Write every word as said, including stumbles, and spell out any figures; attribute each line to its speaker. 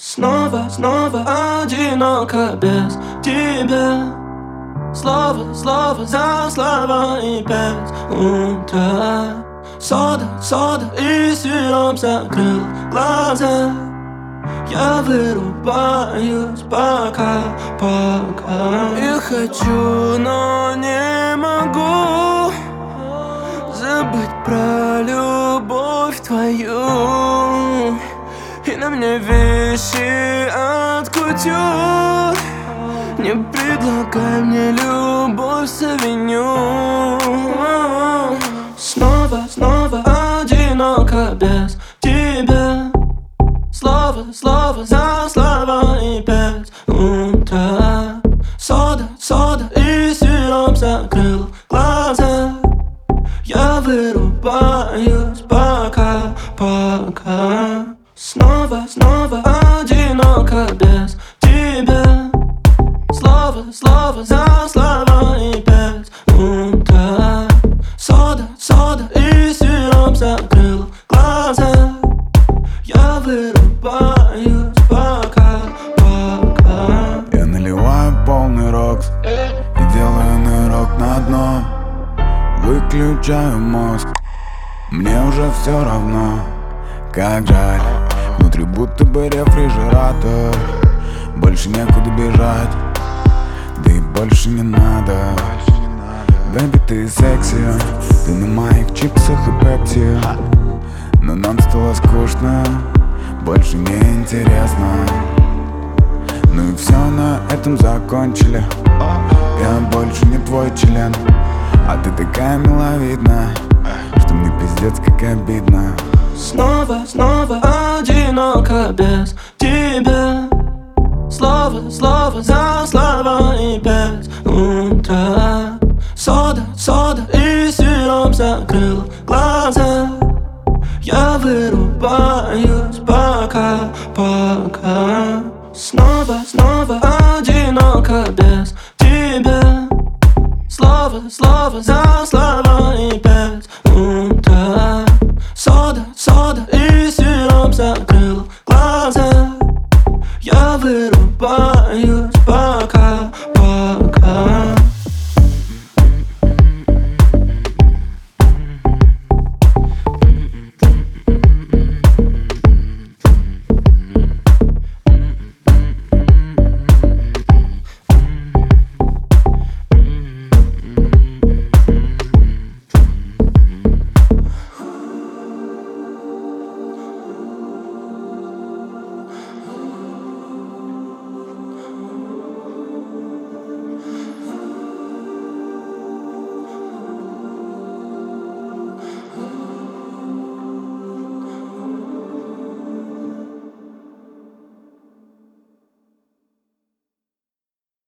Speaker 1: Снова, снова одиноко без тебя. Слово, слово за слово и пять утра. Сода, сода и сироп закрыл глаза. Я вырубаюсь пока, пока. Я хочу, но не могу забыть про любовь твою. И на мне вещи от кутюр. Не предлагай мне любовь с авеню. Снова, снова одиноко без тебя. Слово, слово за слово и пять утра. Сода, сода и сироп закрыл глаза. Я вырубаюсь пока, пока. Снова, снова одиноко без тебя. Слово, слово за слово и пять утра. Сода, сода и сироп закрыл глаза. Я вырубаюсь пока, пока.
Speaker 2: Я наливаю полный рокс и делаю нырок на дно. Выключаю мозг, мне уже все равно. Как жаль, внутри будто бы рефрижератор. Больше некуда бежать, да и больше не надо. Бэби, ты секси, ты на моих чипсах и пепси. Но нам стало скучно, больше не интересно. Ну и все, на этом закончили. Я больше не твой член, а ты такая миловидная, что мне пиздец как обидно.
Speaker 1: Снова, снова одиноко без тебя. Слово, слово за слово и пять утра. Сода, сода и сироп закрыл глаза. Я вырубаюсь пока, пока. Снова, снова одиноко без тебя. Слово, слово за слово и пять утра. Сода, сода и сироп закрыл глаза. Я вырубаюсь.